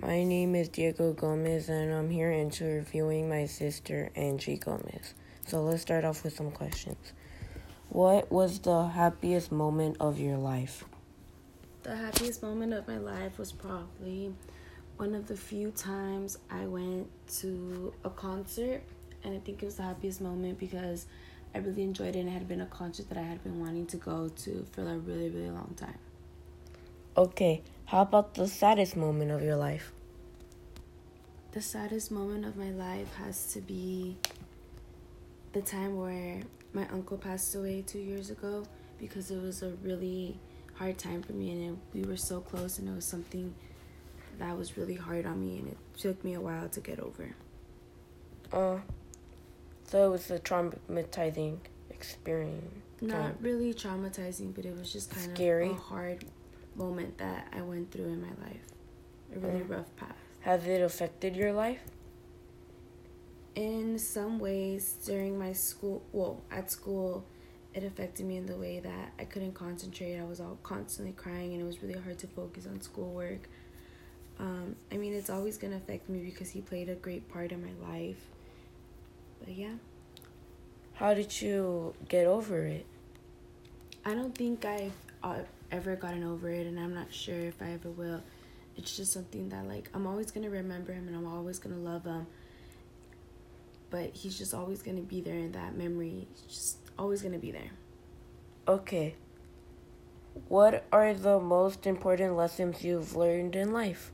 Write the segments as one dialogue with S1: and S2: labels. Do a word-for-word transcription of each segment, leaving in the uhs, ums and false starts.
S1: My name is Diego Gomez, and I'm here interviewing my sister, Angie Gomez. So let's start off with some questions. What was the happiest moment of your life?
S2: The happiest moment of my life was probably one of the few times I went to a concert, and I think it was the happiest moment because I really enjoyed it, and it had been a concert that I had been wanting to go to for a really, really long time.
S1: Okay, how about the saddest moment of your life?
S2: The saddest moment of my life has to be the time where my uncle passed away two years ago, because it was a really hard time for me, and it, we were so close, and it was something that was really hard on me, and it took me a while to get over.
S1: Uh, so it was a traumatizing experience.
S2: Not really traumatizing, but it was just kind
S1: Scary.
S2: of a hard moment that I went through in my life. A really
S1: Mm.
S2: rough path.
S1: Has it affected your life?
S2: In some ways, during my school, well, at school, it affected me in the way that I couldn't concentrate. I was all constantly crying, and it was really hard to focus on schoolwork. Um, I mean, it's always going to affect me because he played a great part in my life. But yeah.
S1: How did you get over it?
S2: I don't think I've uh, ever gotten over it, and I'm not sure if I ever will. It's just something that, like, I'm always going to remember him, and I'm always going to love him. But he's just always going to be there in that memory. He's just always going to be there.
S1: Okay. What are the most important lessons you've learned in life?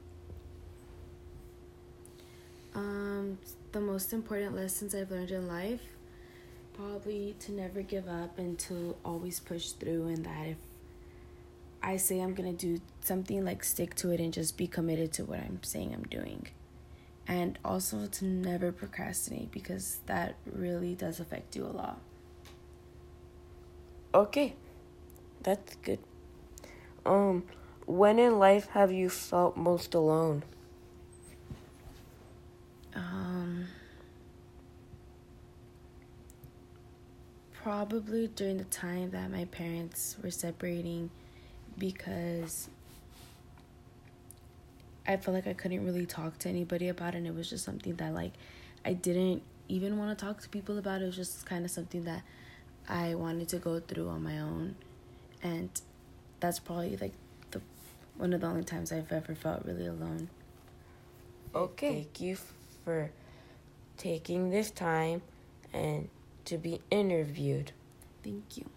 S2: Um, the most important lessons I've learned in life, probably to never give up and to always push through, and that if I say I'm going to do something, like, stick to it and just be committed to what I'm saying I'm doing. And also to never procrastinate, because that really does affect you a lot.
S1: Okay, that's good. Um, when in life have you felt most alone?
S2: Um, probably during the time that my parents were separating, because I felt like I couldn't really talk to anybody about it, and it was just something that, like, I didn't even want to talk to people about. It was just kind of something that I wanted to go through on my own, and that's probably, like, the one of the only times I've ever felt really alone.
S1: Okay, thank you for taking this time and to be interviewed.
S2: Thank you.